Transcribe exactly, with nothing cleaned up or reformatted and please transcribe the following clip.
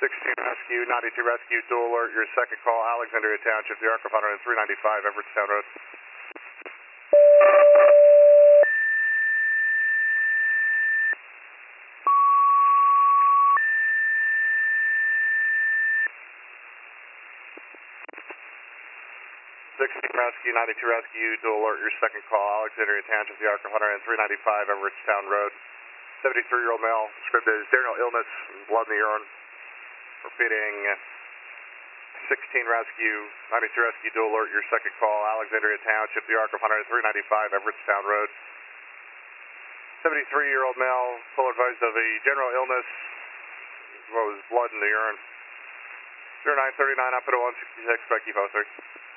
sixteen Rescue, ninety-two Rescue, dual alert, your second call, Alexandria Township, the Arc of one oh three ninety-five, Everettstown Road. sixteen Rescue, ninety-two Rescue, dual alert, your second call, Alexandria Township, the Arc of one oh three ninety-five, Everettstown Road. seventy-three-year-old male, described as general illness, blood in the urine. Repeating, sixteen Rescue, ninety-two Rescue, dual alert, your second call, Alexandria Township, the Arc of one oh three ninety-five, Everettstown Road. seventy-three-year-old male, full advised of a general illness, as well as blood in the urine. zero nine thirty-nine up at one sixty-six, back Evo three.